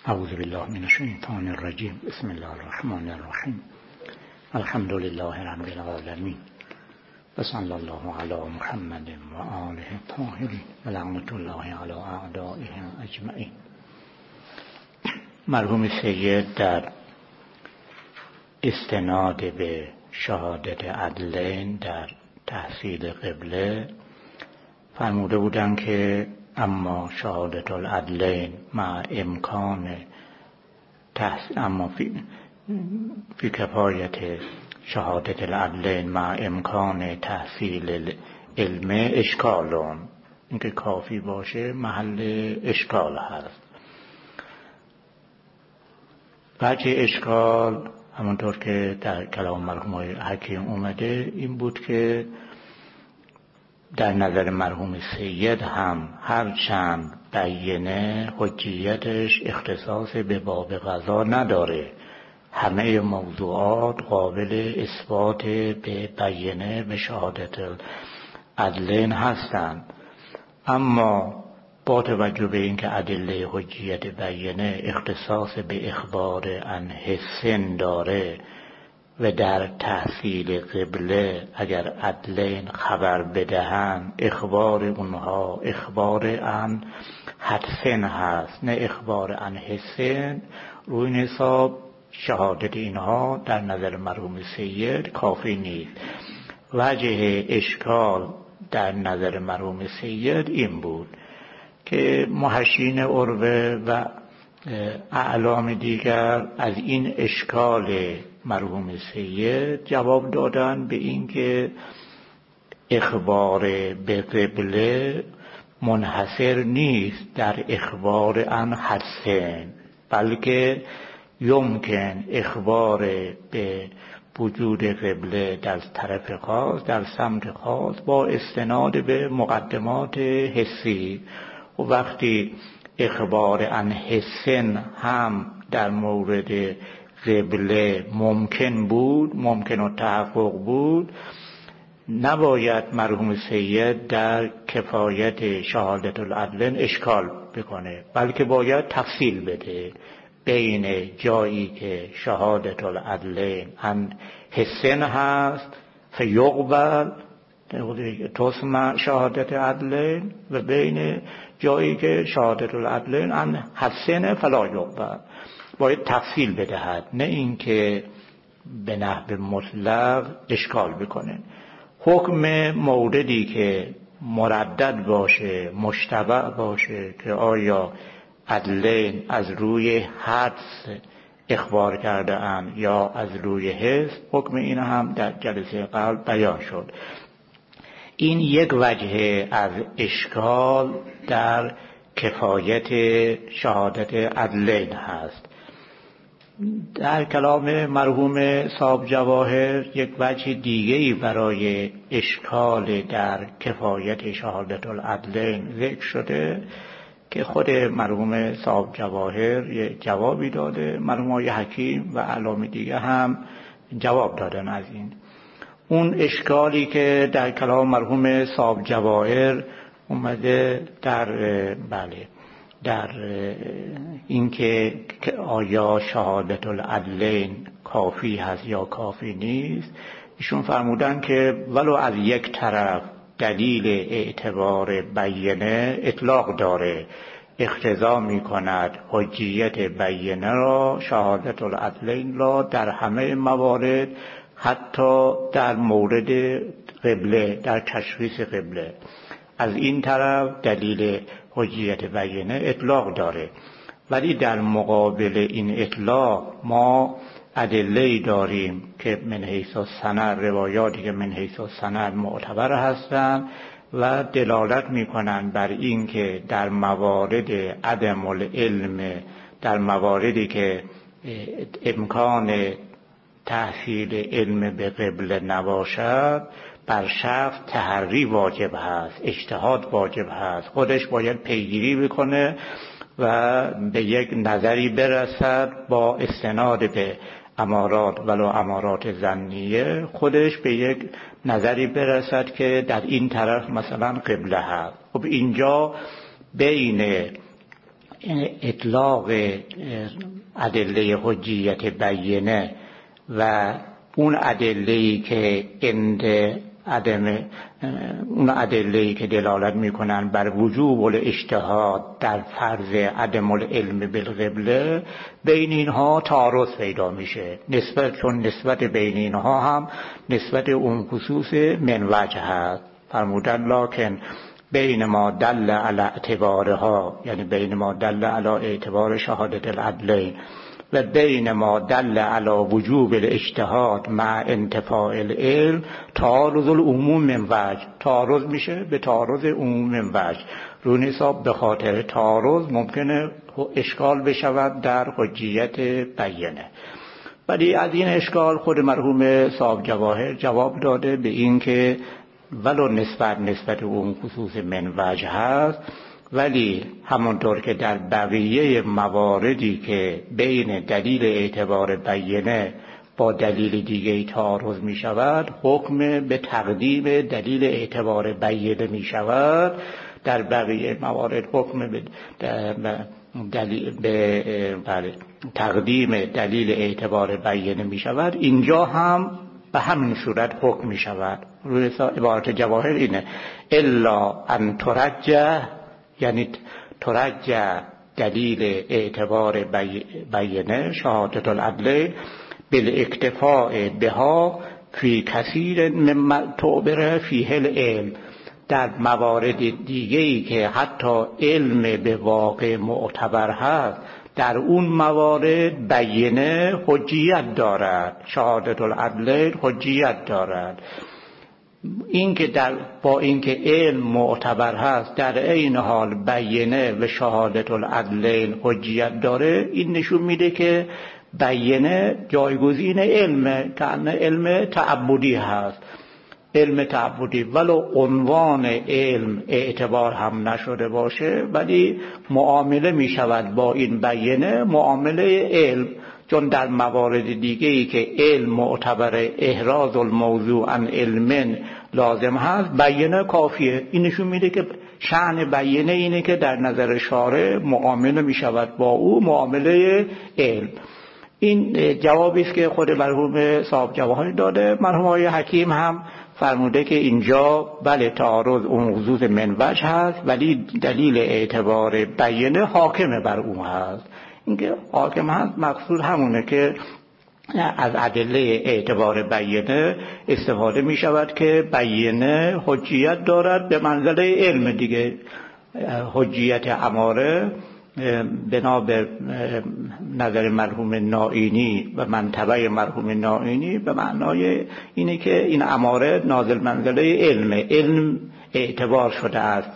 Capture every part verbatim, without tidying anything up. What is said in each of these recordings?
اعوذ بالله من الشیطان الرجیم. بسم الله الرحمن الرحیم. الحمد لله رب العالمین و صلی الله علی محمد و آله الطاهرین و لعنت الله علی اعدائهم اجمعین. مرحوم سید در استناد به شهادت عدلین در تحصیل قبله فرموده بودند که اما شهادت العدلین مع امکان تحصیل اما فی, فی کفایت شهادت العدلین مع امکان تحصیل علم اشکالون، اینکه کافی باشه محل اشکال هست. وجه اشکال همونطور که در کلام مرحوم حکیم اومده این بود که در نظر مرحوم سید هم هرچند بیینه حجیتش اختصاص به باب قضا نداره، همه موضوعات قابل اثبات به بیینه به شهادت عدلین هستند، اما با توجه به اینکه ادله حجیت بیینه اختصاص به اخبار عن حسن داره و در تحصیل قبله اگر عدلین خبر بدهند اخبار اونها اخبار عن حدسن هست نه اخبار عن حسن، روی حساب شهادت اینها در نظر مرحوم سید کافی نیست. وجه اشکال در نظر مرحوم سید این بود که محشین عروه و اعلام دیگر از این اشکال مرحوم سید جواب دادن به این که اخبار به قبله منحصر نیست در اخبار عن حدسن، بلکه یمکن اخبار به وجود قبله در طرف خاص در سمت خاص با استناد به مقدمات حسی، و وقتی اخبار عن حسن هم در مورد قبله ممکن بود، ممکن و تحقق بود، نباید مرحوم سید در کفایت شهادت العدلین اشکال بکنه، بلکه باید تفصیل بده بین جایی که شهادت العدلین عن حسن هست فیقبل تسمع شهادت عدلین و بین جایی که شهادت العدلین عن حسن فلا یقبل، باید تفصیل بدهد، نه اینکه به نحو مطلق اشکال بکنه. حکم موردی که مردد باشه مشتبه باشه که آیا عدلین از روی حدس اخبار کرده اند یا از روی حس، حکم این هم در جلسه قبل بیان شد. این یک وجه از اشکال در کفایت شهادت عدلین هست. در کلام مرحوم صاحب جواهر یک وجه دیگه‌ای برای اشکال در کفایت شهادت العدلین ذکر شده که خود مرحوم صاحب جواهر یک جوابی داده، مرحوم های حکیم و علامه دیگه هم جواب دادن از این. اون اشکالی که در کلام مرحوم صاحب جواهر اومده در بله در اینکه آیا شهادت العدلین کافی هست یا کافی نیست، ایشون فرمودن که ولو از یک طرف دلیل اعتبار بیینه اطلاق داره، اقتضا می کند حجیت بیینه را شهادت العدلین را در همه موارد، حتی در مورد قبله در تشخیص قبله، از این طرف دلیل حجیت بیینه اطلاق داره، ولی در مقابل این اطلاق ما ادله‌ای داریم که من حیث السند، روایاتی که من حیث السند معتبر هستند و دلالت میکنند بر این که در موارد عدم العلم، در مواردی که امکان تحصیل علم به قبله نباشد، بر شخص تحری واجب هست، اجتهاد واجب هست، خودش باید پیگیری بکنه و به یک نظری برسد با استناد به امارات ولو امارات ظنیه، خودش به یک نظری برسد که در این طرف مثلا قبله هست. خب اینجا بین اطلاق ادله حجیت بینه و اون ادله‌ای که اند عدم اون ادله‌ای که دلالت میکنن بر وجوب الاجتهاد در فرض عدم العلم بالقبله، بین اینها تعارض پیدا میشه. نسبت چون نسبت بین اینها هم نسبت اون خصوص من وجه هست. فرمودن لکن بین ما دل علی اعتبارها، یعنی بین ما دل علی اعتبار شهادت العدلین و بین ما دل علی وجوب الاجتهاد مع انتفاء العلم تعارض العموم من وجه. تعارض میشه به تعارض عموم من وجه. رو حساب به خاطر تعارض ممکنه اشکال بشود در حجیت بینه. ولی از این اشکال خود مرحوم صاحب جواهر جواب داده به این که ولو نسبت نسبت اون خصوص من وجه هست، ولی همونطور که در بقیه مواردی که بین دلیل اعتبار بینه با دلیل دیگه تعارض می شود، حکم به تقدیم دلیل اعتبار بینه می شود. در بقیه موارد حکم به دلیل به بله تقدیم دلیل اعتبار بینه می شود. اینجا هم به همین صورت حکم می شود. روی عبارت جواهر اینه الا ان ترجح، یعنی ترجح دلیل اعتبار بینه شهادت العدل بالاکتفاء بها فی کثیر مما تعبر فیه العلم. در موارد دیگه‌ای که حتی علم به واقع معتبر هست، در اون موارد بینه حجیت دارد، شهادت العدل حجیت دارد. این که در با اینکه علم معتبر هست در عین حال بینه و شهادت العدل حجیت داره، این نشون میده که بینه جایگزین علم، که علم تعبدی هست. علم تعبدی ولو عنوان علم اعتبار هم نشده باشه، ولی معامله می شود با این بینه معامله علم، چون در موارد دیگه ای که علم معتبر احراز الموضوع عن علم لازم هست، بینه کافیه. این نشون میده که شأن بینه اینه که در نظر شارع معامله می شود با او معامله علم. این جوابی است که خود مرحوم صاحب جواهر داده. مرحوم آقای حکیم هم فرموده که اینجا بله تعارض اون خصوص من وجه هست، ولی دلیل اعتبار بینه حاکم بر اون هست. اینکه حاکم هست مقصود همونه که از ادله اعتبار بینه استفاده می شود که بینه حجیت دارد به منزله علم دیگه. حجیت اماره بنا به نظر مرحوم نائینی و منطبع مرحوم نائینی به معنای اینه که این اماره نازل منزله علم، علم اعتبار شده است،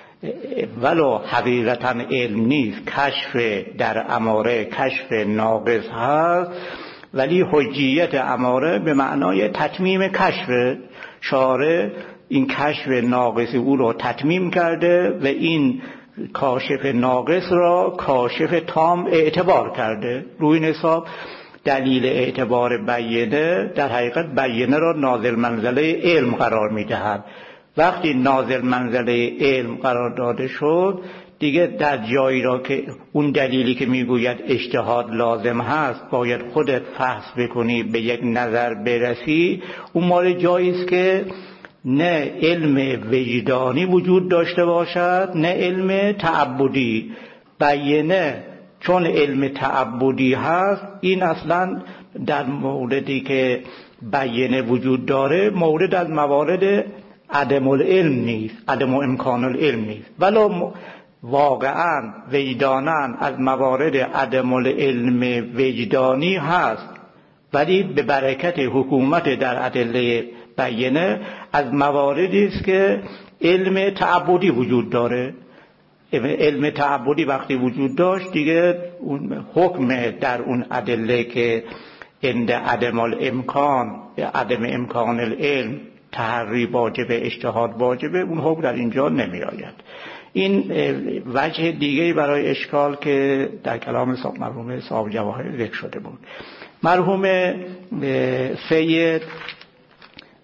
ولو حقیقتا علم نیست. کشف در اماره کشف ناقص هست، ولی حجیت اماره به معنای تتمیم کشف. شارع این کشف ناقص او رو تتمیم کرده و این کاشف ناقص را کاشف تام اعتبار کرده. روی این حساب دلیل اعتبار بینه در حقیقت بینه را نازل منزله علم قرار می‌دهد. وقتی نازل منزله علم قرار داده شد، دیگه در جایی را که اون دلیلی که میگوید اجتهاد لازم هست باید خودت فحص بکنی، به یک نظر برسی، اون مال جایی است که نه علم وجدانی وجود داشته باشد نه علم تعبدی. بینه چون علم تعبدی هست، این اصلا در موردی که بینه وجود داره مورد از موارد عدم العلم نیست، عدم امکان العلم نیست. ولو واقعا وجداناً از موارد عدم العلم وجدانی هست، ولی به برکت حکومت در ادله بینه از مواردی است که علم تعبدی وجود داره. علم تعبدی وقتی وجود داشت، دیگه اون حکم در اون ادله که عند عدم الامکان عدم امکان العلم تحری واجبه، اجتهاد واجبه، اون حکم در اینجا نمی آید. این وجه دیگه برای اشکال که در کلام مرحوم صاحب جواهر ذکر شده بود. مرحوم سید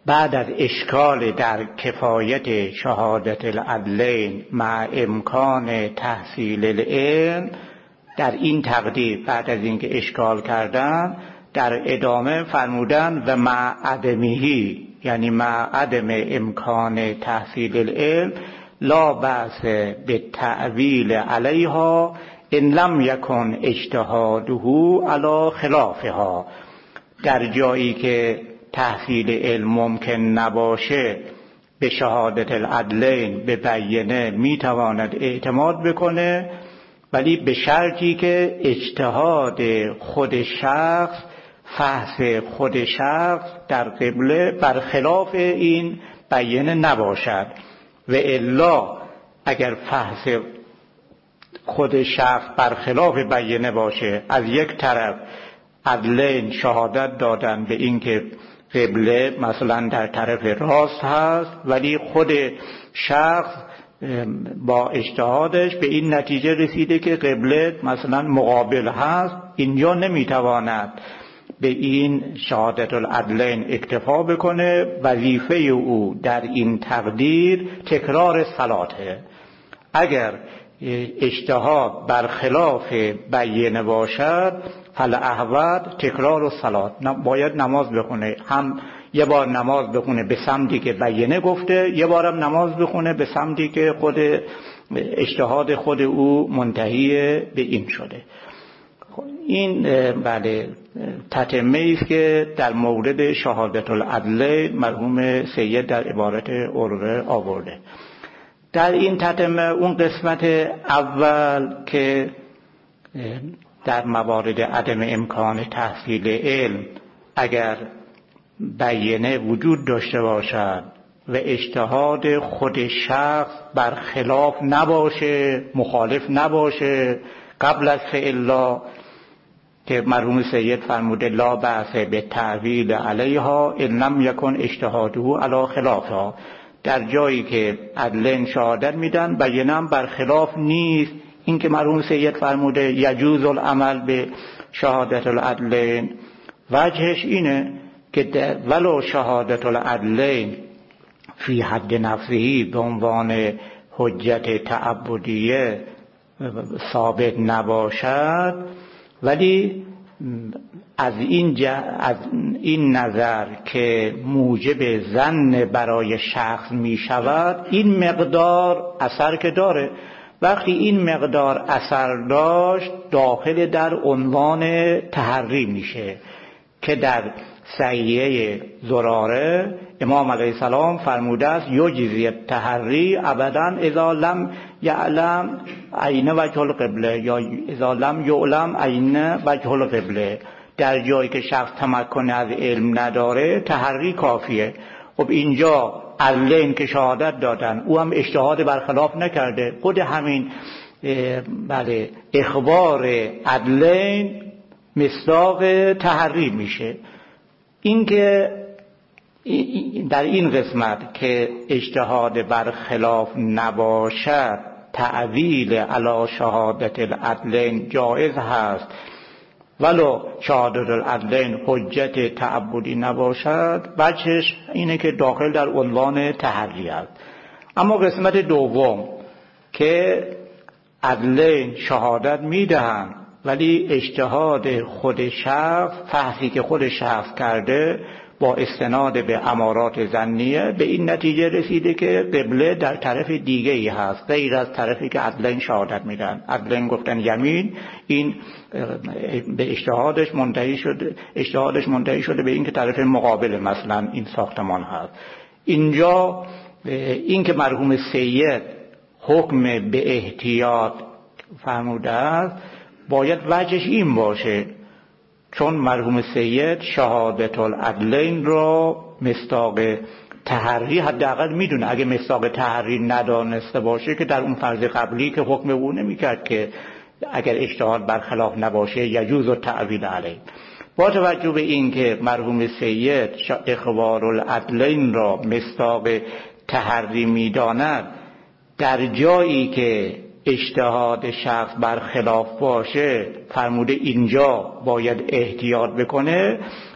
بعد از اشکال در کفایت شهادت العدلین مع امکان تحصیل العلم، در این تقدیر بعد از اینکه اشکال کردن در ادامه فرمودن و مع عدمهی، یعنی مع عدم امکان تحصیل العلم لا بأس بالتأویل علیها ان لم یکن اجتهاده علی خلافها. در جایی که تحصیل علم ممکن نباشه به شهادت العدلین به بیینه میتواند اعتماد بکنه، ولی به شرطی که اجتهاد خود شخص، فحص خود شخص در قبله برخلاف این بیینه نباشد. و الا اگر فحص خود شخص برخلاف بیینه باشه، از یک طرف عدلین شهادت دادن به این که قبله مثلا در طرف راست هست، ولی خود شخص با اجتهادش به این نتیجه رسیده که قبله مثلا مقابل هست، اینجا نمیتواند به این شهادت العدلین اکتفا بکنه. وظیفه او در این تقدیر تکرار صلاته. اگر اجتهاد برخلاف بیینه باشد فالاحوط تکرار الصلات، باید نماز بخونه، هم یه بار نماز بخونه به سمتی که بیینه گفته، یه بارم نماز بخونه به سمتی که خود اجتهاد خود او منتهی به این شده. این بله تتمه است که در مورد شهادت العدل مرحوم سید در عبارت عرقه آورده. در این تتمه اون قسمت اول که در موارد عدم امکان تحصیل علم اگر بیینه وجود داشته باشد و اجتهاد خود شخص برخلاف نباشه، مخالف نباشه، قبل از فعلا که مرحوم سید فرموده لا بأس به تعویل علیها ان لم یکن اجتهاده علی خلافها. در جایی که عدلین شهادت میدن بیینه هم برخلاف نیست، این که مرحوم سید فرموده یجوز العمل به شهادت العدلین، وجهش اینه که ولو شهادت العدلین فی حد نفسه به عنوان حجت تعبدیه ثابت نباشد، ولی از این, از این نظر که موجب ظن برای شخص می شود این مقدار اثر که داره. وقتی این مقدار اثر داشت داخل در عنوان تحری میشه که در صحیحه زراره امام علیه السلام فرموده است یجزی التحری ابدا اذا لم یعلم عین وجه القبله یا اذا لم یعلم عین وجه القبله. در جایی که شخص تمکن از علم نداره تحری کافیه. خب اینجا عدلین که شهادت دادن او هم اجتهاد برخلاف نکرده، خود همین بله اخبار عدلین مصداق تحری میشه. این که در این قسمت که اجتهاد برخلاف نباشد تعویل علی شهادت العدلین جایز هست، ولو شهادت العدلین حجت تعبدی نباشد، وجهش اینه که داخل در عنوان تحری است. اما قسمت دوم که عدلین شهادت میدهند ولی اجتهاد خود شخص، فحصی که خود شخص کرده با استناد به امارات ظنیه به این نتیجه رسیده که قبله در طرف دیگه ای هست غیر از طرفی که عدلین شهادت میدن. عدلین گفتن یمین، این به اجتهادش منتهی شده اجتهادش منتهی شده به این که طرف مقابل مثلا این ساختمان هست. اینجا این که مرحوم سید حکم به احتیاط فرموده است باید وجهش این باشه، چون مرحوم سید شهادت العدلین را مصداق تحری حداقل میدونه. اگه مصداق تحری ندانسته باشه که در اون فرض قبلی که حکم او نمیکرد که اگر اجتهاد برخلاف نباشه یجوز التأویل علیه. با توجه به این که مرحوم سید اخبار العدلین را مصداق تحری میداند، در جایی که اجتهاد شخص برخلاف باشه فرموده اینجا باید احتیاط بکنه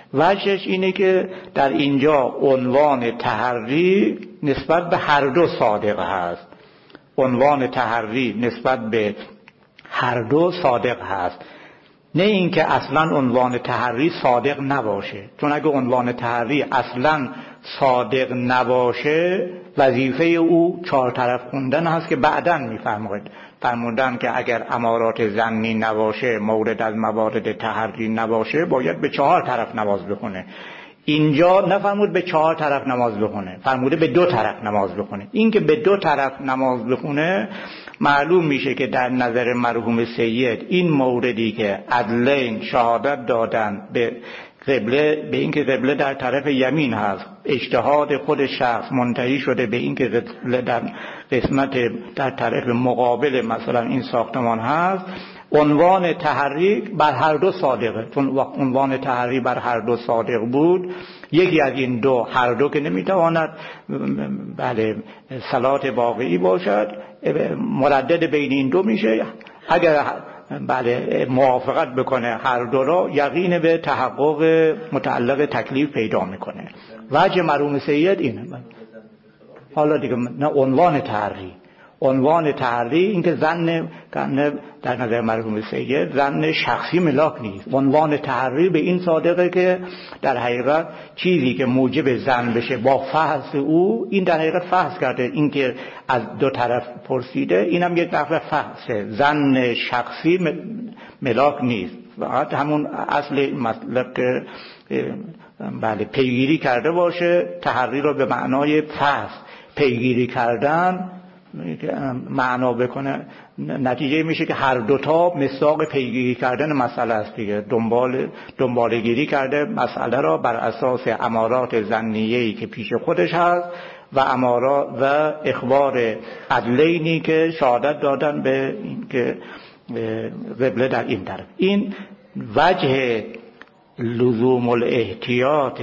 وجهش اینه که در اینجا عنوان تحری نسبت به هر دو صادق هست. عنوان تحری نسبت به هر دو صادق هست، نه اینکه اصلا عنوان تحری صادق نباشه. چون اگه عنوان تحری اصلا صادق نباشه وظیفه او چهار طرف خوندن هست که بعداً میفرماید فرمودن که اگر امارات ظنی نباشه، مورد از موارد تحری نباشه، باید به چهار طرف نماز بخونه. اینجا نفرمود به چهار طرف نماز بخونه، فرموده به دو طرف نماز بخونه. این که به دو طرف نماز بخونه معلوم میشه که در نظر مرحوم سید این موردی که عدلین شهادت دادن به قبله، به اینکه قبله در طرف یمین هست، اجتهاد خود شخص منتهی شده به اینکه قبله در قسمت در طرف مقابل مثلا این ساختمان هست، عنوان تحریک بر هر دو صادقه. چون عنوان تحریک بر هر دو صادق بود، یکی از این دو، هر دو که نمیتواند بله صلات واقعی باشد، مردد بین این دو میشه. اگر بله موافقت بکنه هر دو را، یقین به تحقق متعلق تکلیف پیدا میکنه. وجه مرحوم سید اینه. حالا دیگه نه عنوان تحری، عنوان تحری این که زن در نظر مرحوم سید زن شخصی ملاک نیست. عنوان تحری به این صادقه که در حقیقت چیزی که موجب زن بشه با فحص او، این در حقیقت فحص کرده. این که از دو طرف پرسیده، اینم یک نفر فحصه. زن شخصی ملاک نیست. فقط همون اصل مطلب که بله پیگیری کرده باشه. تحری رو به معنای فحص پیگیری کردن معنا بکنه، نتیجه میشه که هر دوتا مصداق پیگیری کردن مسئله است دیگه. دنبال دنبالگیری کرده مسئله را بر اساس امارات ظنیه‌ای که پیش خودش هست و امارات و اخبار عدلینی که شهادت دادن به این که قبله در این طرف. این وجه لزوم الاحتیاط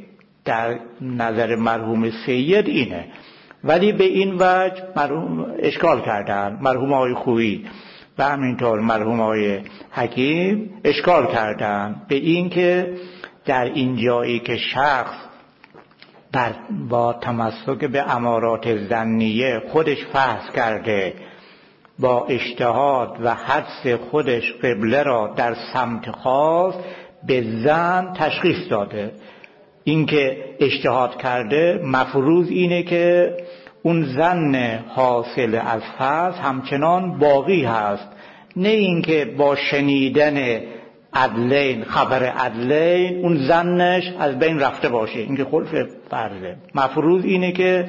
در نظر مرحوم سید اینه. ولی به این وجه مرحوم اشکال کردن، مرحوم آقای خویی و همینطور مرحوم آقای حکیم اشکال کردن به این که در این جایی که شخص بر با تمسک به امارات ظنیه خودش فحص کرده، با اجتهاد و حدس خودش قبله را در سمت خاص به زن تشخیص داده. این که اجتهاد کرده مفروض اینه که اون ظن حاصل از فحص همچنان باقی هست، نه اینکه با شنیدن عدلین خبر عدلین اون ظنش از بین رفته باشه. این که خلف فرضه. مفروض اینه که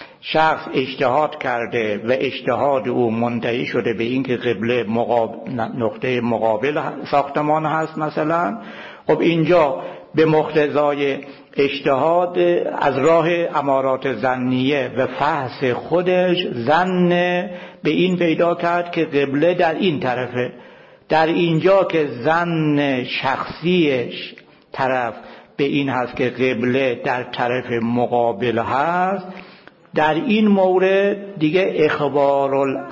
شخص اجتهاد کرده و اجتهاد او منتهی شده به اینکه قبله مقابل نقطه مقابل ساختمان هست مثلا. خب اینجا به مقتضای اجتهاد از راه امارات ظنیه و فحص خودش ظن به این پیدا کرد که قبله در این طرفه. در اینجا که ظن شخصیش طرف به این هست که قبله در طرف مقابل هست، در این مورد دیگه اخبار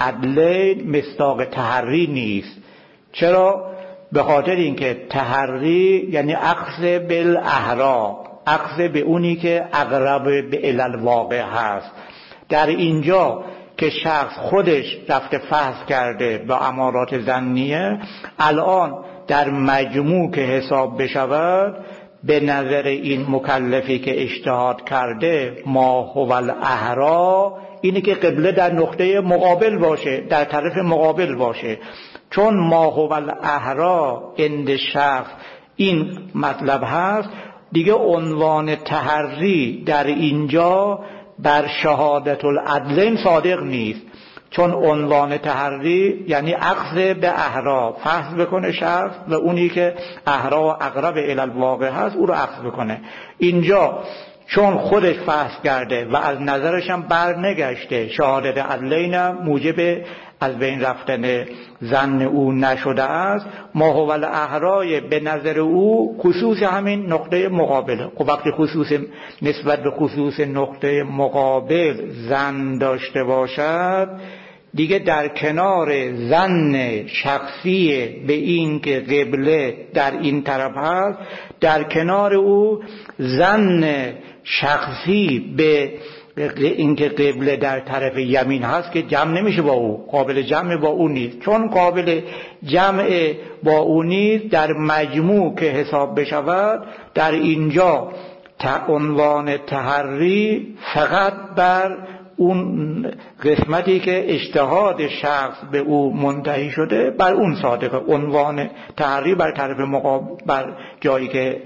العدلین مصداق تحری نیست. چرا؟ به خاطر اینکه تحری یعنی اخذ بالاحرا، اخذ به اونی که اقرب به الالواقع هست. در اینجا که شخص خودش رفته فحص کرده با امارات ظنیه، الان در مجموع که حساب بشود به نظر این مکلفی که اجتهاد کرده ما هو الاحرا اینه که قبله در نقطه مقابل باشه، در طرف مقابل باشه. چون ما هو الاحرا عند شخص این مطلب هست، دیگه عنوان تحری در اینجا بر شهادت العدلین صادق نیست. چون عنوان تحری یعنی اخذ به احرا، فحص بکنه شخص و اونی که احرا و اقرب الی الواقع هست او رو اخذ بکنه. اینجا چون خودش فحص کرده و از نظرش هم بر نگشته، شهادت عدلین موجب از بین رفتن ظن او نشده است، ما هو الاحرای به نظر او خصوص همین نقطه مقابله. خب وقتی خصوص نسبت به خصوص نقطه مقابل ظن داشته باشد، دیگه در کنار ظن شخصی به این که قبله در این طرف هست، در کنار او ظن شخصی به اینکه قبله در طرف یمین هست که جمع نمیشه با او، قابل جمع با او نیست. چون قابل جمع با او نیست، در مجموع که حساب بشود، در اینجا عنوان تحری فقط بر اون قسمتی که اجتهاد شخص به او منتهی شده بر اون صادقه. عنوان تحری بر طرف مقابل، بر جایی که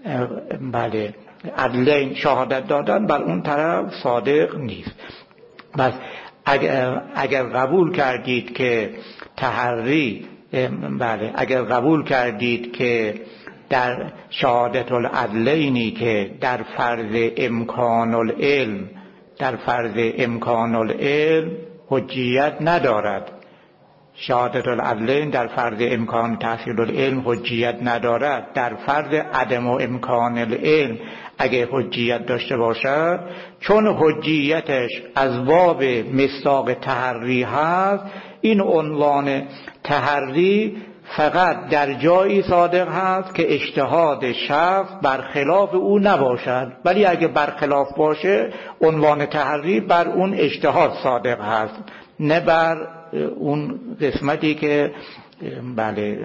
بله عدلین شهادت دادن، بر اون طرف صادق نیست. بس اگر, اگر قبول کردید که تحری بله اگر قبول کردید که در شهادت العدلینی که در فرض امکان العلم در فرض امکان العلم حجیت ندارد، شهادت العدلین در فرض امکان تحصیل العلم حجیت ندارد، در فرض عدم و امکان العلم اگه حجیت داشته باشد، چون حجیتش از باب مصداق تحری هست، این عنوان تحری فقط در جایی صادق هست که اجتهاد شخص برخلاف او نباشد. ولی اگه برخلاف باشه، عنوان تحری بر اون اجتهاد صادق هست، نه بر اون قسمتی که بله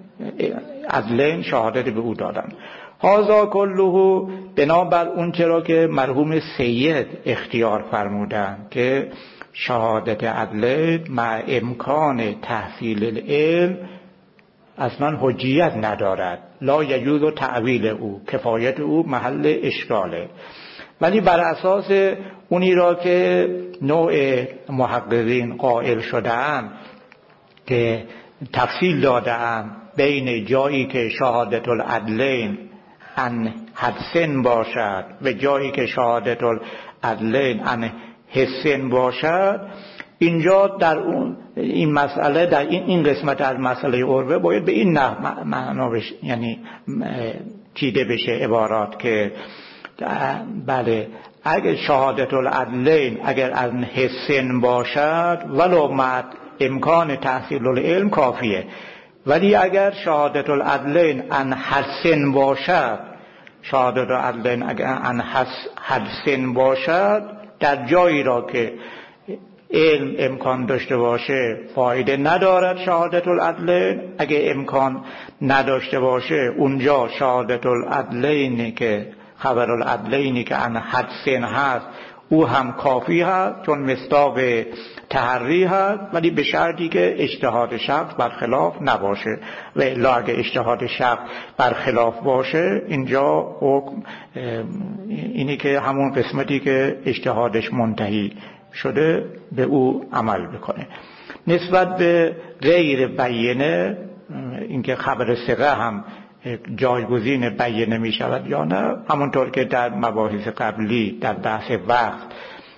عدلین شهادت به او دادن. هذا کله بنابر اون چرا که مرحوم سید اختیار فرمودن که شهادت عدلین مع امکان تحصیل العلم اصلا حجیت ندارد، لا یجوز تعویل او، کفایت او محل اشکاله. ولی بر اساس اونی را که نوع محققین قائل شده‌اند که تفصیل داده‌اند بین جایی که شهادت العدلین ان حدسن باشد و جایی که شهادت العدلین ان حسن باشد، اینجا در اون این مسئله در این این قسمت از مسئله عربه باید به این نحو معنا بشه، یعنی چیده بشه عبارات که بله اگر شهادت العدلین اگر از حسن باشد ولو مع امکان تحصیل العلم کافیه، ولی اگر شهادت العدلین ان حسن باشد، شهادت العدلین اگر ان حسن باشد، در جایی را که علم امکان داشته باشه فایده ندارد شهادت العدلین، اگه امکان نداشته باشه اونجا شهادت العدلینی که خبر العدلینی که ان حدسن هست او هم کافی هست، چون مصداق تحری هست، ولی به شرطی که اجتهاد شخص برخلاف نباشه. و الا اگه اجتهاد شخص برخلاف باشه، اینجا حکم اینی که همون قسمتی که اجتهادش منتهی شده به او عمل بکنه. نسبت به غیر بیینه، اینکه خبر ثقه هم جایگزین بیینه می شود یا نه، همونطور که در مباحث قبلی در بحث وقت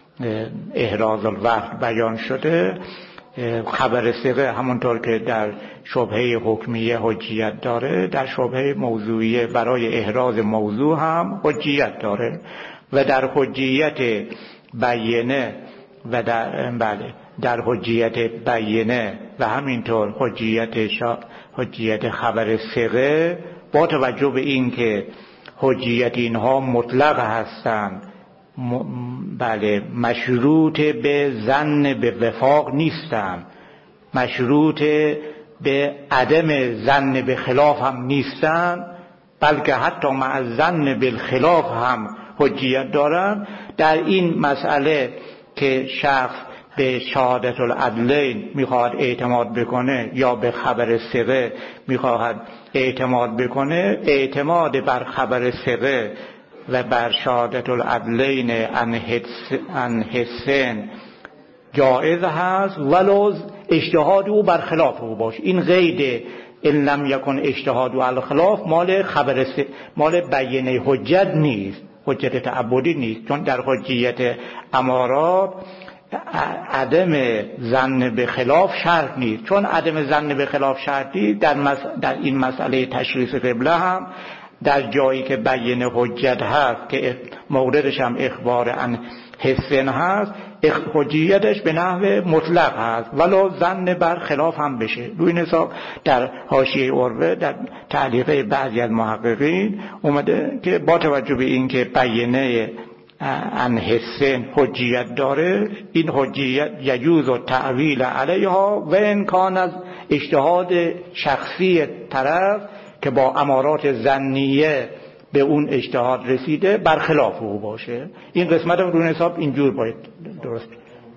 احراز الوقت بیان شده، خبر ثقه همونطور که در شبهه حکمیه حجیت داره، در شبهه موضوعیه برای احراز موضوع هم حجیت داره. و در حجیت بیینه و در بله در حجیت بیینه و همینطور حجیت شا... حجیت خبر ثقه، با توجه به این که حجیت اینها مطلق هستند، م... بله مشروط به ظن به وفاق نیستند، مشروط به عدم ظن به خلاف هم نیستند، بلکه حتی مع ظن بالخلاف هم حجیت دارند. در این مسئله که شخص به شهادت العدلین میخواهد اعتماد بکنه یا به خبر ثقه میخواهد اعتماد بکنه، اعتماد بر خبر ثقه و بر شهادت العدلین ان حسن جائز هست، ولو اجتهاد او بر خلاف او باشه. این قید ان لم یکن اجتهاد علی الخلاف مال خبر ثقه، مال بیینه حجت نیست، حجت تعبدی نیست. چون در حجیت امارات عدم ظن به خلاف شرط نیست، چون عدم ظن به خلاف شرطی در, مس... در این مسئله تشخیص قبله هم در جایی که بیان حجت هست که موردش هم اخبار عن حسن هست، حجیتش به نحو مطلق هست ولو ظن بر خلاف هم بشه. روی این حساب در حاشیه عروه در تعلیق بعضی از محققین اومده که با توجه به این که بیانه ان حسن حجیت داره، این حجیت یجوز و تعویل علیها و ان کان از اجتهاد شخصی طرف که با امارات ظنیه به اون اجتهاد رسیده برخلاف او باشه. این قسمت هم روی حساب اینجور باید درست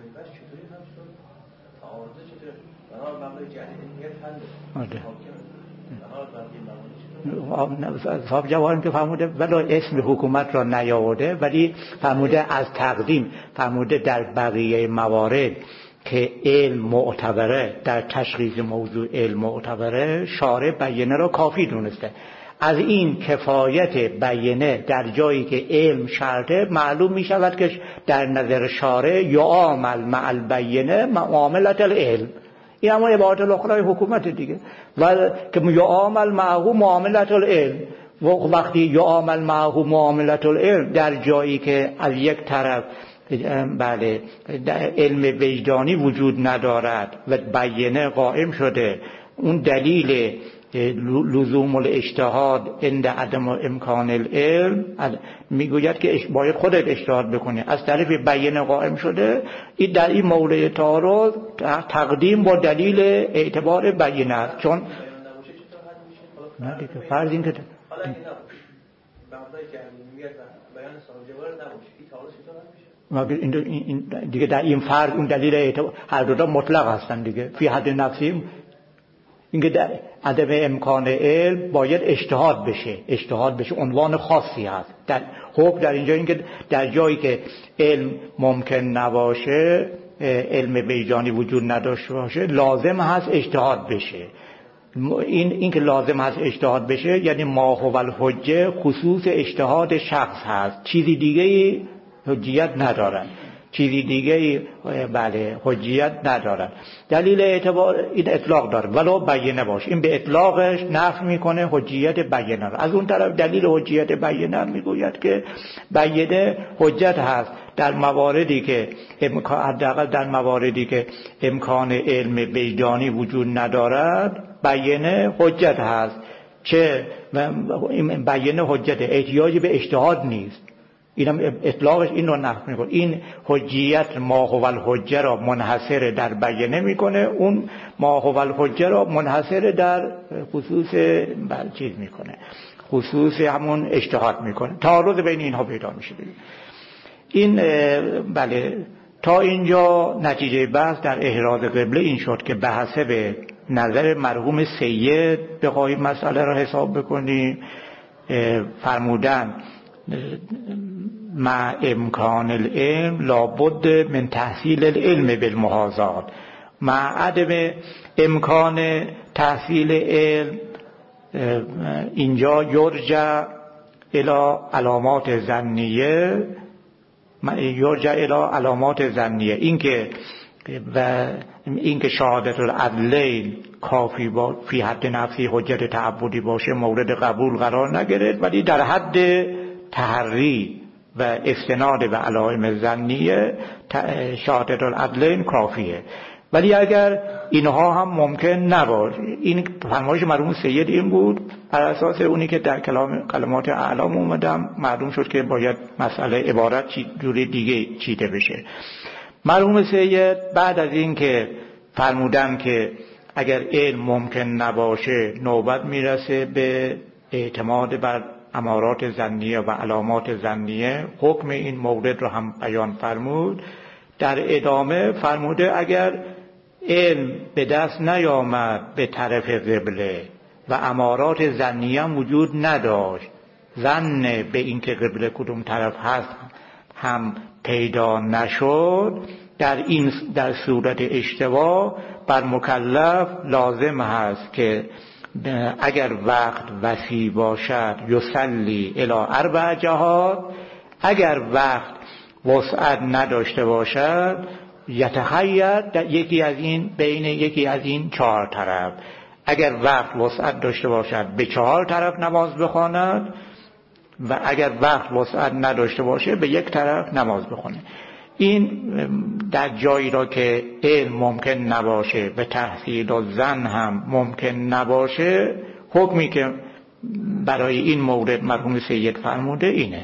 صاحب جواهرم که فرموده ولی اسم حکومت را نیاورده، ولی فرموده از تقدیم، فرموده در بقیه موارد که علم معتبره، در تشخیص موضوع علم معتبره، شارع بیانه را کافی دونسته. از این کفایت بیانه در جایی که علم شرطه معلوم می شود که در نظر شارع یعامل مع البینه معاملت العلم. این اما عبارت الاخرای حکومت دیگه، و که یعامل معه معاملت العلم. و وقتی یعامل معه معاملت العلم در جایی که از یک طرف بله علم وجدانی وجود ندارد و بیانه قائم شده، اون دلیل لزوم الاجتهاد عند عدم امکان العلم میگوید که باید خودت اجتهاد بکنی، از طرف بیانه قائم شده، این در این مورد تعارض تقدیم با دلیل اعتبار بیانه است. چون نه دیگه فرض این که این دیگه در این فرض اون دلیل اعتبار هر دو تا مطلق هستن دیگه. فی حد نفسی اینکه در عدم امکان علم باید اجتهاد بشه، اجتهاد بشه عنوان خاصی هست. در حکم در اینجا اینکه در جایی که علم ممکن نباشه، علم وجدانی وجود نداشته باشه، لازم هست اجتهاد بشه. این اینکه لازم هست اجتهاد بشه یعنی ما هو الحجه خصوص اجتهاد شخص هست، چیزی دیگه حجیت ندارن، چیزی دیگه بله حجیت ندارن. دلیل اعتبار این اطلاق داره ولو بیانه باشه، این به اطلاقش نفی میکنه حجیت بیانه رو. از اون طرف دلیل حجیت بیانه میگوید که بیانه حجت هست در مواردی که حداقل در مواردی که امکان علم وجدانی وجود ندارد، بیانه حجت هست. چه بیانه حجت احتیاجی به اجتهاد نیست. اینم اطلاقش این رو نقل میکنه. این حجیت ما هو الحجه را منحصر در بیانه میکنه، اون ما هو الحجه را منحصر در خصوص بل چیز میکنه، خصوص همون اجتهاد میکنه. تعارض بین اینها پیدا میشه. این بله تا اینجا نتیجه بحث در احراز قبله این شد که به حسب نظر مرحوم سید بخواهیم مسئله را حساب بکنیم، فرمودن مع امکان العلم لابد من تحصیل العلم بالمحاذات. مع عدم امکان تحصیل علم اینجا یرجع الی علامات ظنیه، یرجع الی علامات ظنیه، اینکه و اینکه شهادت العدلین کافی با فی حد نفسی حجت تعبدی باشه مورد قبول قرار نگرفت، ولی در حد تحری و استناد به علائم ظنیه شهادت العدلین کافیه. ولی اگر اینها هم ممکن نباشه، این فرمایش مرحوم سید این بود، بر اساس اونی که در کلام کلمات اعلام اومدم معلوم شد که باید مسئله عبارت جوری دیگه چیده بشه. مرحوم سید بعد از این که فرمودن که اگر علم ممکن نباشه نوبت میرسه به اعتماد بر امارات ظنیه و علامات ظنیه، حکم این مورد رو هم بیان فرمود. در ادامه فرموده اگر علم به دست نیامد به طرف قبله و امارات ظنیه وجود نداشت، ظن به این که قبله کدوم طرف هست هم پیدا نشد، در این در صورت اشتباه بر مکلف لازم هست که اگر وقت وسیع باشد یصلی الی اربع جهات، اگر وقت وسعت نداشته باشد یتخیر یکی از این بین یکی از این چهار طرف. اگر وقت وسعت داشته باشد به چهار طرف نماز بخواند و اگر وقت وسعت نداشته باشه به یک طرف نماز بخونه. این در جایی را که علم ممکن نباشه و تحصیل و زن هم ممکن نباشه، حکمی که برای این مورد مرحوم سید فرموده اینه.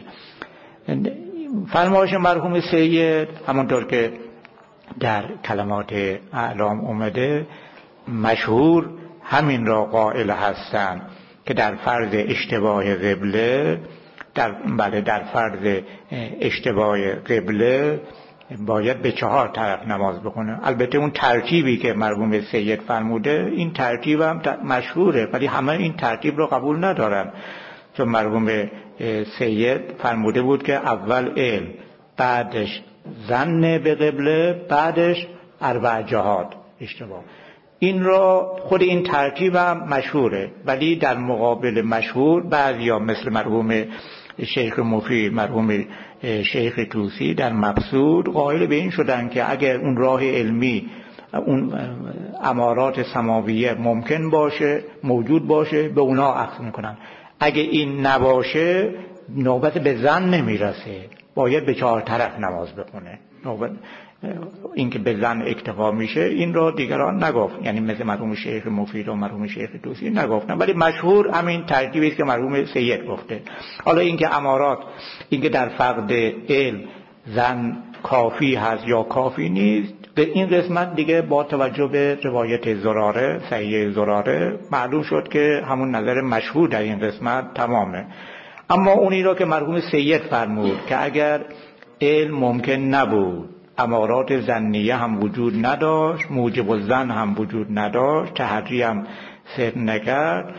فرمایش مرحوم سید همونطور که در کلمات اعلام اومده مشهور همین را قائل هستند که در فرض اشتباه قبله در بله در فرض اشتباه قبله باید به چهار طرف نماز بخونه. البته اون ترتیبی که مرحوم سید فرموده این ترتیب هم مشهوره، ولی همه این ترتیب رو قبول ندارن، چون مرحوم سید فرموده بود که اول علم، بعدش ظن به قبله، بعدش اربع جهات. اشتباه این را خود این ترتیب هم مشهوره، ولی در مقابل مشهور بعضیا مثل مرحوم شیخ مفید، مرحوم شیخ طوسی در مبسوط قائل به این شدن که اگر اون راه علمی، اون امارات سماویه ممکن باشه، موجود باشه، به اونا اخذ میکنن. اگه این نباشه نوبت به زن نمیرسه، باید به چهار طرف نماز بخونه. نوبت این که به زن اکتفا میشه این را دیگران نگفت، یعنی مثل مرحوم شیخ مفید و مرحوم شیخ طوسی نگفتن، ولی مشهور همین ترتیبی است که مرحوم سید گفته. حالا این که امارات، این که در فقد علم زن کافی هست یا کافی نیست، به این قسمت دیگه با توجه به روایت زراره، صحیح زراره، معلوم شد که همون نظر مشهور در این قسمت تمامه. اما اونی را که مرحوم سید فرمود که اگر علم ممکن نبود، امارات ظنیه هم وجود نداشت، موجب الظن هم وجود نداشت، تحری هم صدق نکرد،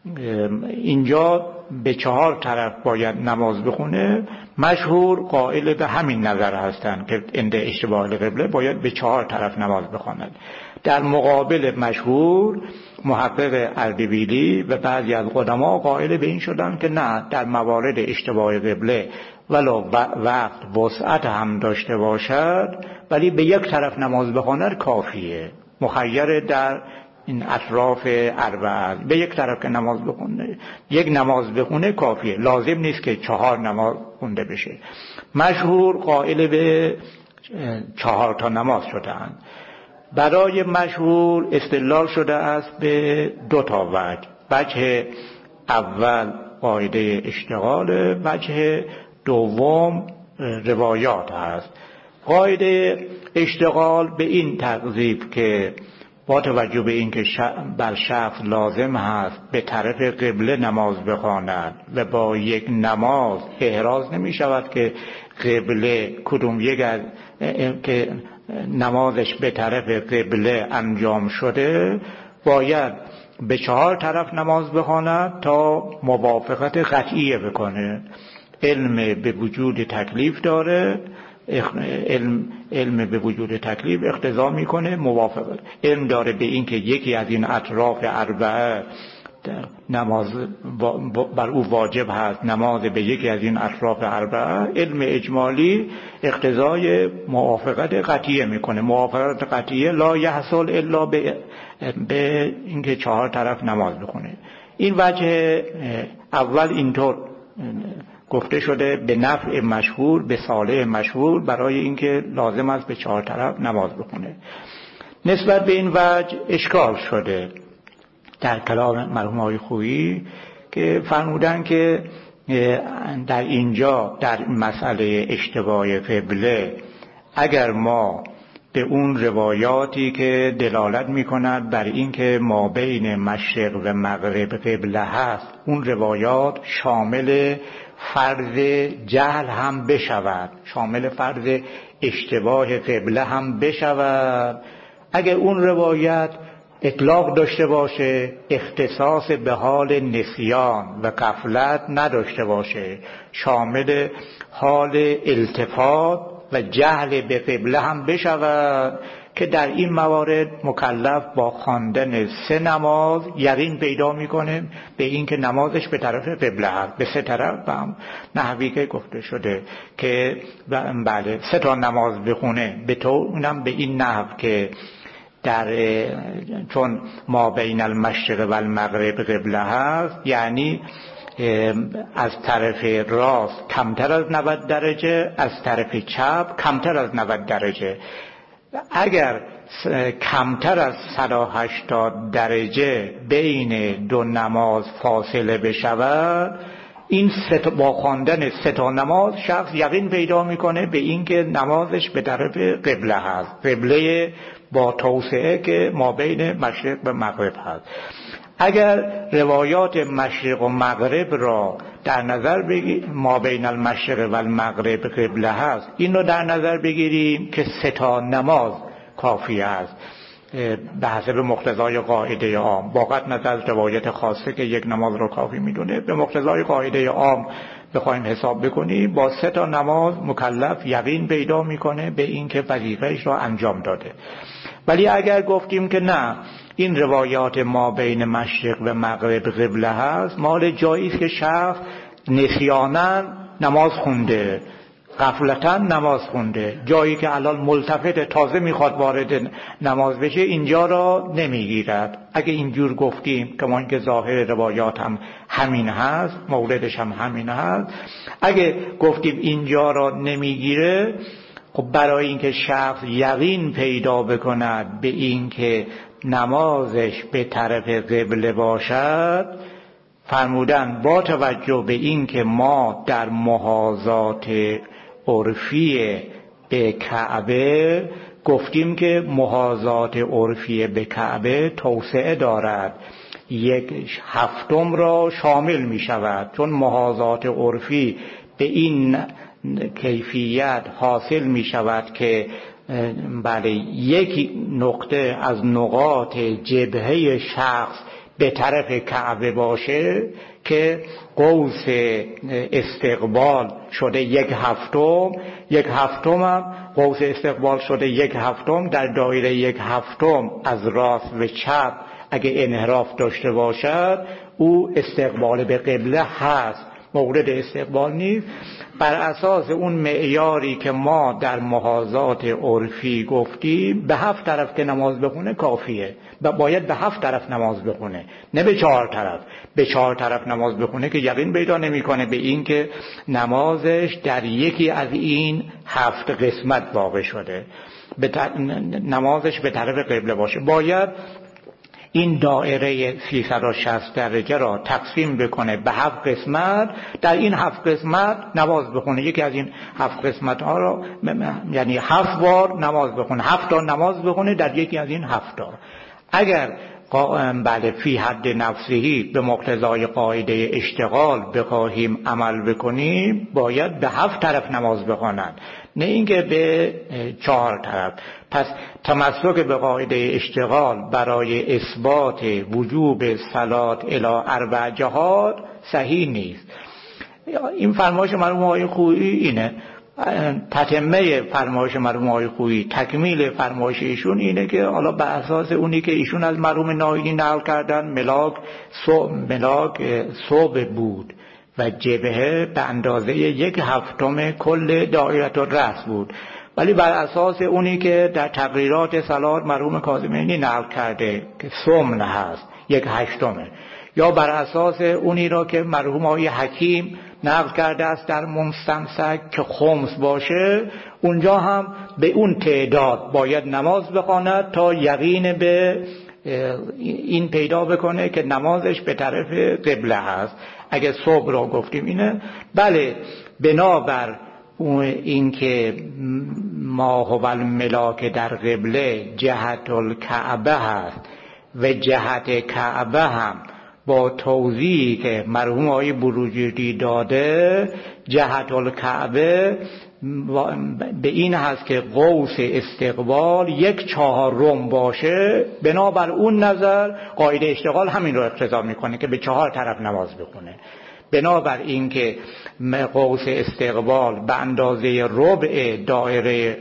اینجا به چهار طرف باید نماز بخونه. مشهور قائل به همین نظر هستند که عند اشتباه قبله باید به چهار طرف نماز بخواند. در مقابل مشهور محقق اردبیلی و بعضی از قدما قائل به این شدن که نه، در موارد اشتباه قبله ولو وقت وسعت هم داشته باشد ولی به یک طرف نماز بخواند کافیه، مخیر در این اطراف اربعه، به یک طرف که نماز بخونه، یک نماز بخونه کافیه، لازم نیست که چهار نماز خونده بشه. مشهور قائل به چهار تا نماز شدند. برای مشهور استدلال شده است به دو تا وجه. وجه اول قاعده اشتغال، وجه دوم روایات هست. قاعده اشتغال به این تقضیب که با توجه به این که بر شخص لازم هست به طرف قبله نماز بخواند و با یک نماز احراز نمی شود که قبله کدوم یک از که نمازش به طرف قبله انجام شده، باید به چهار طرف نماز بخواند تا موافقت قطعیه بکنه. علم به وجود تکلیف داره، علم علم به وجود تکلیف اقتضا میکنه موافقت. علم داره به این که یکی از این اطراف اربعه نماز بر او واجب هست، نماز به یکی از این اطراف اربعه. علم اجمالی اقتضای موافقت قطعیه میکنه. موافقت قطعیه لا یحصل الا به به اینکه چهار طرف نماز بخونه. این وجه اول اینطور گفته شده به نفع مشهور، به صالح مشهور، برای اینکه لازم است به چهار طرف نماز بخونه. نسبت به این وجه اشکال شده در کلام مرحوم آقای خویی که فرمودن که در اینجا در مسئله اشتباه قبله اگر ما به اون روایاتی که دلالت می‌کند بر اینکه ما بین مشرق و مغرب قبله هست، اون روایات شامل فرض جهل هم بشود، شامل فرض اشتباه قبله هم بشود، اگر اون روایت اطلاق داشته باشه، اختصاص به حال نسیان و غفلت نداشته باشه، شامل حال التفات و جهل به قبله هم بشود، که در این موارد مکلف با خواندن سه نماز یقین پیدا میکنه به این که نمازش به طرف قبله هست، به سه طرف هم نحوی که گفته شده که بله سه تا نماز بخونه، به تو اونم به این نحو که در چون ما بین المشرق و المغرب قبله هست، یعنی از طرف راست کمتر از نود درجه، از طرف چپ کمتر از نود درجه. اگر کمتر از صد و هشتاد درجه بین دو نماز فاصله بشود، این ست با خواندن سه تا نماز شخص یقین پیدا میکنه به این که نمازش به طرف قبله هست، قبله با توسعه که ما بین مشرق و مغرب هست. اگر روایات مشرق و مغرب را در نظر بگیریم، ما بین المشرق و المغرب قبله هست، این رو در نظر بگیریم که سه تا نماز کافی است به حسب مقتضای قاعده عام. با قطع نظر از روایت خاصه که یک نماز رو کافی میدونه، به مقتضای قاعده عام بخوایم حساب بکنیم، با سه تا نماز مکلف یقین پیدا میکنه به این که وظیفه‌اش را انجام داده. ولی اگر گفتیم که نه، این روایات ما بین مشرق و مغرب قبله هست، مال جایی است که شخص نسیانا نماز خونده، غفلتاً نماز خونده، جایی که الان ملتفت تازه میخواد وارد نماز بشه، اینجا را نمیگیرد. اگه اینجور گفتیم که ما اینکه ظاهر روایات هم همین هست، موردش هم همین هست، اگه گفتیم اینجا را نمیگیره، خب برای اینکه شخص یقین پیدا بکند به اینکه نمازش به طرف قبله باشد، فرمودن با توجه به اینکه ما در محاذات عرفی به کعبه گفتیم که محاذات عرفی به کعبه توسعه دارد، یک هفتم را شامل می شود، چون محاذات عرفی به این کیفیت حاصل می شود که بله یک نقطه از نقاط جبهه شخص به طرف کعبه باشه که قوس استقبال شده یک هفتم، یک هفتم هم قوس استقبال شده یک هفتم، در دایره یک هفتم از راست و چپ اگه انحراف داشته باشد او استقبال به قبله هست، مورد استقبال نیست. بر اساس اون معیاری که ما در محاذات عرفی گفتیم، به هفت طرف که نماز بخونه کافیه، و باید به هفت طرف نماز بخونه، نه به چهار طرف. به چهار طرف نماز بخونه که یقین پیدا نمیکنه به این که نمازش در یکی از این هفت قسمت واقع شده، به نمازش به طرف قبله باشه. باید این دایره سیصد و شصت درجه را تقسیم بکنه به هفت قسمت، در این هفت قسمت نماز بخونه. یکی از این هفت قسمت ها را یعنی هفت بار نماز بخونه، هفت تا نماز بخونه در یکی از این هفت تا. اگر بله فی حد نفسهی به مقتضای قاعده اشتغال بخواهیم عمل بکنیم، باید به هفت طرف نماز بخونند، نه اینکه به چهار طرف. پس تمسک به قاعده اشتغال برای اثبات وجوب صلات الی اربع جهات صحیح نیست. این فرمایش مرحوم آقای خویی اینه، تتمه فرمایش مرحوم آقای خویی، تکمیل فرمایش ایشون اینه که حالا بر اساس اونی که ایشون از مرحوم ناینی نقل کردن، ملاک صوب ملاک صوب بود و جبهه به اندازه یک هفتم کل دایره الرأس بود، ولی بر اساس اونی که در تقریرات صلات مرحوم کاظمینی نقل کرده که سمن هست یک هشتمه، یا بر اساس اونی را که مرحوم آقای حکیم نقل کرده است در مستمسک که خمس باشه، اونجا هم به اون تعداد باید نماز بخواند تا یقین به این پیدا بکنه که نمازش به طرف قبله هست. اگه صبح را گفتیم اینه، بله بنابر این که ما هو الملاک در قبله جهت الکعبه هست و جهت کعبه هم با توضیحی که مرحوم آقای بروجردی داده، جهت الکعبه به این هست که قوس استقبال یک چهارم باشه، بنابر اون نظر قاعده اشتغال همین رو اقتضا میکنه که به چهار طرف نماز بخونه. بنابر این که قوس استقبال به اندازه ربع دایره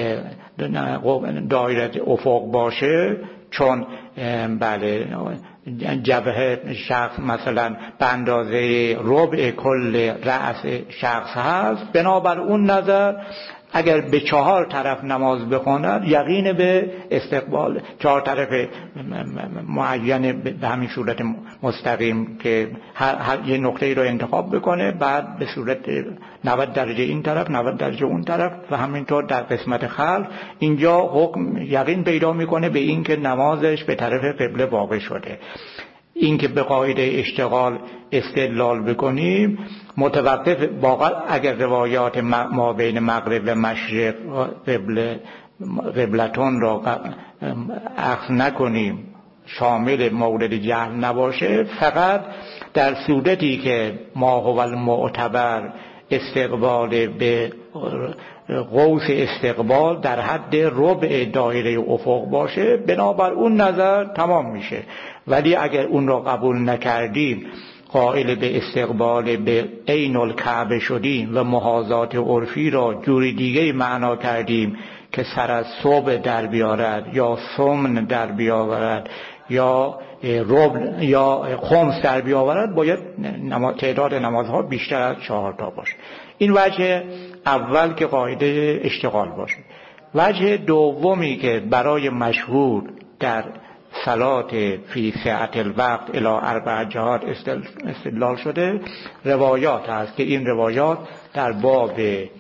دایره افق باشه، چون بله جبهه شخص مثلا به اندازه ربع کل رأس شخص هست، بنابر اون نظر اگر به چهار طرف نماز بخواند یقین به استقبال چهار طرف معین به همین صورت مستقیم که هر, هر یه نقطه‌ای رو انتخاب بکنه، بعد به صورت نود درجه این طرف نود درجه اون طرف و همینطور در قسمت خلف اینجا حکم یقین پیدا میکنه به این که نمازش به طرف قبله واقع شده. این که به قاعده اشتغال استدلال بکنیم متوقف واقعا اگر روایات ما بین مغرب و مشرق قبله قبلتون را اخذ نکنیم شامل مورد جهل نباشه، فقط در صورتی که ما هو المعتبر استقبال به قوس استقبال در حد ربع دایره افق باشه، بنابر اون نظر تمام میشه. ولی اگر اون را قبول نکردیم، قائل به استقبال به عین الکعبه شدیم و محاذات عرفی را جوری دیگه معنا کردیم که سر از صبح در بیارد یا سمن در بیاورد یا ربع یا خمس در بیاورد، باید تعداد نمازها بیشتر از چهار تا باشه. این وجه اول که قاعده اشتغال باشه. وجه دومی که برای مشهور در صلات فی سعت الوقت الی اربع جهات استدلال شده روایات هست که این روایات در باب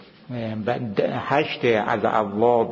هشت از ابواب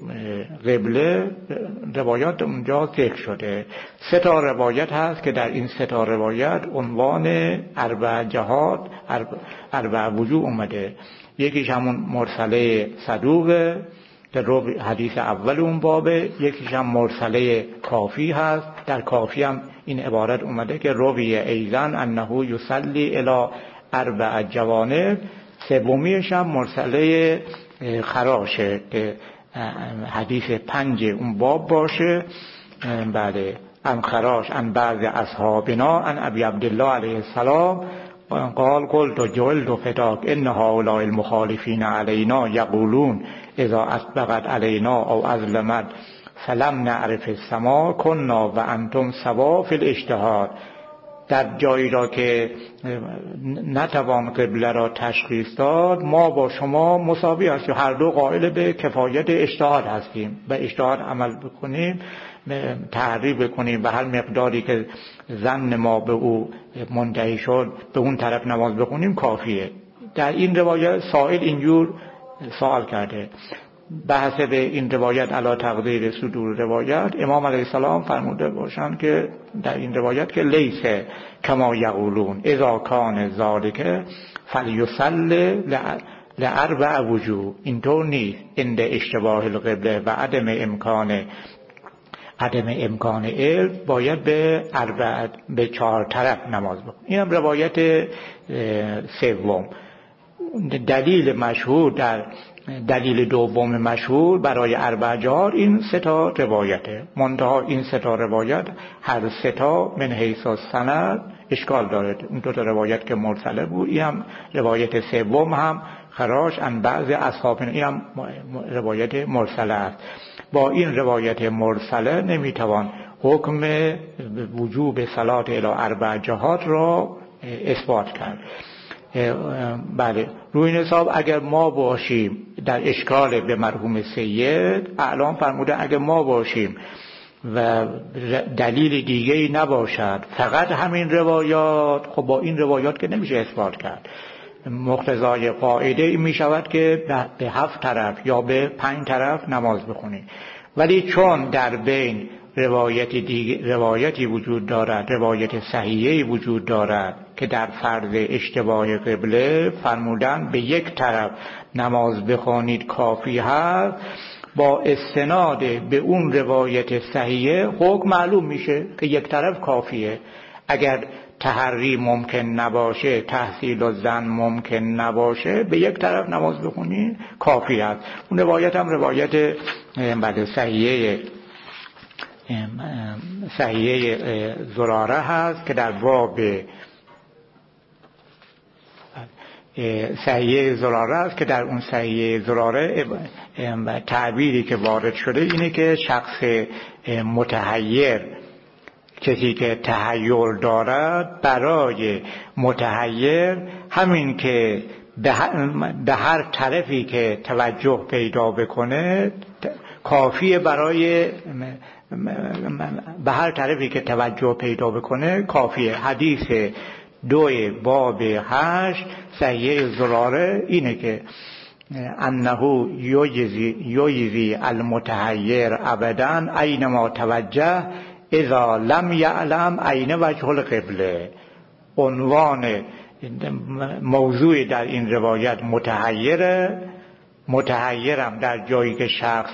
قبله روایات اونجا ذکر شده. سه تا روایت هست که در این سه تا روایت عنوان اربع جهات اربع وجوه اومده. یکیش همون مرسله صدوقه که حدیث اول اون بابه، یکیش هم مرسله کافی هست. در کافی هم این عبارت اومده که روی ایزن انه یصلی الی اربع جوانب. سومیش هم مرسله خراشه که حدیث پنج اون باب باشه. بعد ان خراش ان بعض اصحابنا ان ابی عبدالله علیه السلام قال قلت جلد فداک ان هؤلاء المخالفین علینا یقولون اذا اسبقت علینا او ازلمت فلم نعرف السما کنا و انتم سوا فی الاجتهاد. در جایی را که نتوان قبله را تشخیص داد ما با شما مساوی هستیم، هر دو قائل به کفایت اجتهاد هستیم، به اجتهاد عمل بکنیم، تحریف بکنیم و هر مقداری که ظن ما به او منتهی شد به اون طرف نماز بخونیم کافیه. در این روایت سائل اینجور سوال کرده. بحث به این روایت علی تقدیر صدور روایت امام علیه السلام فرموده باشند که در این روایت که لیس کما یقولون اذا کان ذالک فلیصلی لاربع وجوه. اینطور نیست، عند اشتباه القبله و عدم امکان عدم امکان علم باید به اربع به چهار طرف نماز بخونیم. این هم روایت سوم. دلیل مشهور در دلیل دوم مشهور برای اربع جهات این سه تا روایته. منتها این سه تا روایت هر سه تا من حیث السند اشکال داره. اون دو تا روایت که مرسله بود، این هم روایت سوم هم خراش ان بعض اصحاب، این هم روایت مرسله است. با این روایت مرسله نمیتوان حکم وجوب صلات الی اربع جهات را اثبات کرد. بله، روی این حساب اگر ما باشیم در اشکال به مرحوم سید اعلام فرموده اگر ما باشیم و دلیل دیگه‌ای نباشد فقط همین روایات، خب با این روایات که نمیشه اثبات کرد. مقتضای قاعده این میشود که به هفت طرف یا به پنج طرف نماز بخونیم. ولی چون در بین روایتی دیگه روایتی وجود دارد، روایت صحیحی وجود دارد که در فرض اشتباه قبله فرمودن به یک طرف نماز بخوانید کافی هست، با استناد به اون روایت صحیحه حکم معلوم میشه که یک طرف کافیه. اگر تحری ممکن نباشه، تحصیل و زن ممکن نباشه، به یک طرف نماز بخونید کافی است. اون روایت هم روایت بعد صحیحه صحیحه زراره هست که در باب صحیحه زراره است که در اون صحیحه زراره تعبیری که وارد شده اینه که شخص متحیر، کسی که تحیر دارد، برای متحیر همین که به هر طرفی که توجه پیدا بکنه کافیه برای به هر طرفی که توجه پیدا بکنه کافیه. حدیث دوی باب هشت صحیح زراره اینه که انه یجزی یجزی المتحیر ابدا اینما توجه اذا لم یعلم این وجه القبله. عنوان موضوع در این روایت متحیره، متحیرم در جایی که شخص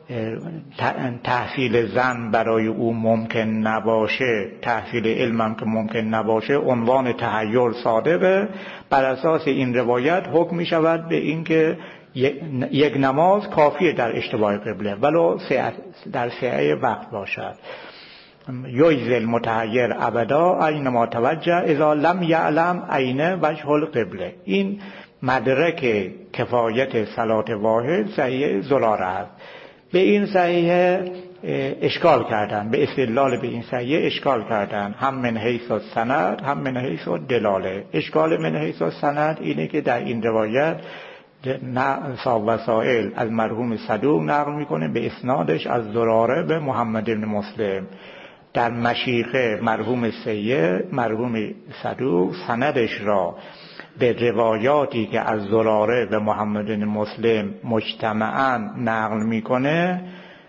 تحصیل زن برای او ممکن نباشه، تحصیل علمم که ممکن نباشه، عنوان تحیر صادقه. بر اساس این روایت حکم می شود به این که یک نماز کافیه در اشتباه قبله ولو در سعه وقت باشد. یجزی المتحیر ابدا اینما توجه اذا لم یعلم این وجه القبله. این مدرک کفایت صلات واحد صحیح زراره است. به این صحیح اشکال کردن، به استدلال به این صحیح اشکال کردن، هم من حیث السند هم من حیث الدلاله. اشکال من حیث السند اینه که در این روایت صاحب وسائل از مرحوم صدوق نقل میکنه به اسنادش از زراره به محمد بن مسلم. در مشیخه مرحوم سید مرحوم صدوق سندش را به روایاتی که از زراره به محمد بن مسلم مجتمعاً نقل میکنه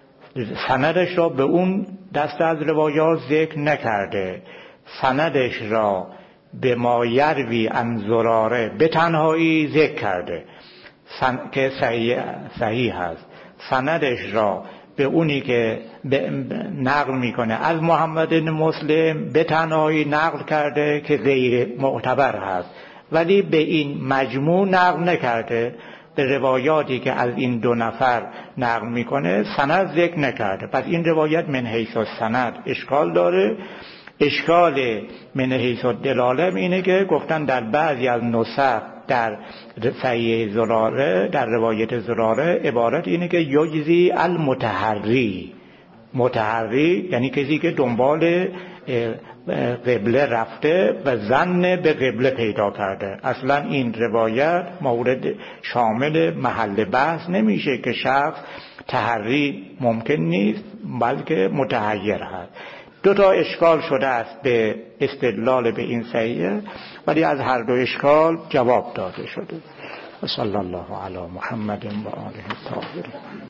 سندش را به اون دست از روایات ذکر نکرده. سندش را به ما یروی عن زراره به تنهایی ذکر کرده سن... که صحیح, صحیح هست. سندش را به اونی که نقل میکنه از محمد بن مسلم به تنهایی نقل کرده که غیر معتبر هست، ولی به این مجموع نقل نکرده. به روایاتی که از این دو نفر نقل میکنه سند ذکر نکرده. پس این روایت من حیث السند اشکال داره. اشکال من حیث الدلاله اینه که گفتن در بعضی از نسخ در صحیح زراره در روایت زراره عبارت اینه که یجزی المتحری. متحری یعنی کسی که دنبال قبله رفته و ظن به قبله پیدا کرده. اصلا این روایت مورد شامل محل بحث نمیشه که شخص تحری ممکن نیست بلکه متحیر هست. دو تا اشکال شده است به استدلال به این صحیح، ولی از هر دو اشکال جواب داده شده. و صلی الله علی محمد و آله الطاهرین.